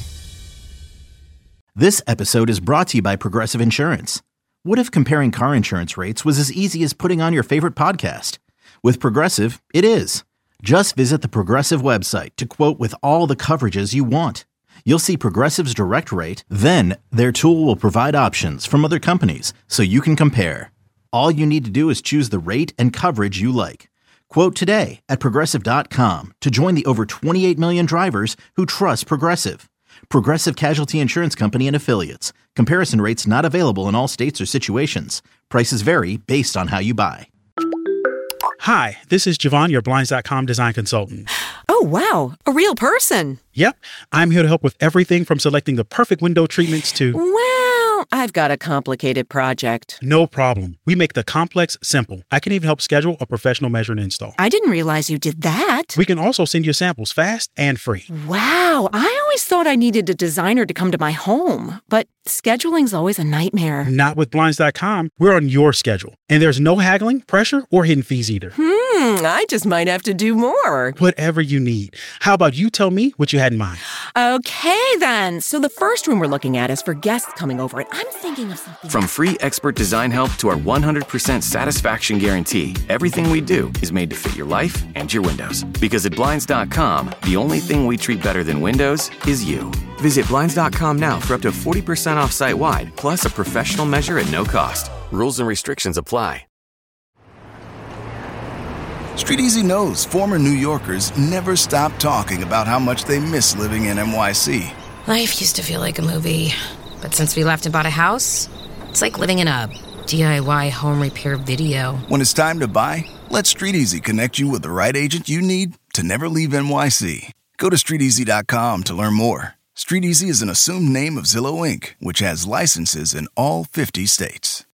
This episode is brought to you by Progressive Insurance. What if comparing car insurance rates was as easy as putting on your favorite podcast? With Progressive, it is. Just visit the Progressive website to quote with all the coverages you want. You'll see Progressive's direct rate, then their tool will provide options from other companies so you can compare. All you need to do is choose the rate and coverage you like. Quote today at Progressive.com to join the over 28 million drivers who trust Progressive. Progressive Casualty Insurance Company and Affiliates. Comparison rates not available in all states or situations. Prices vary based on how you buy. Hi, this is Javon, your Blinds.com design consultant. Oh, wow. A real person. Yep. I'm here to help with everything from selecting the perfect window treatments to... Well, I've got a complicated project. No problem. We make the complex simple. I can even help schedule a professional measure and install. I didn't realize you did that. We can also send you samples fast and free. Wow. I always thought I needed a designer to come to my home, but scheduling's always a nightmare. Not with Blinds.com. We're on your schedule. And there's no haggling, pressure, or hidden fees either. I just might have to do more. Whatever you need. How about you tell me what you had in mind? Okay, then. So the first room we're looking at is for guests coming over, and I'm thinking of something. From free expert design help to our 100% satisfaction guarantee, everything we do is made to fit your life and your windows. Because at Blinds.com, the only thing we treat better than windows is you. Visit Blinds.com now for up to 40% off site-wide, plus a professional measure at no cost. Rules and restrictions apply. StreetEasy knows former New Yorkers never stop talking about how much they miss living in NYC. Life used to feel like a movie, but since we left and bought a house, it's like living in a DIY home repair video. When it's time to buy, let StreetEasy connect you with the right agent you need to never leave NYC. Go to StreetEasy.com to learn more. StreetEasy is an assumed name of Zillow Inc., which has licenses in all 50 states.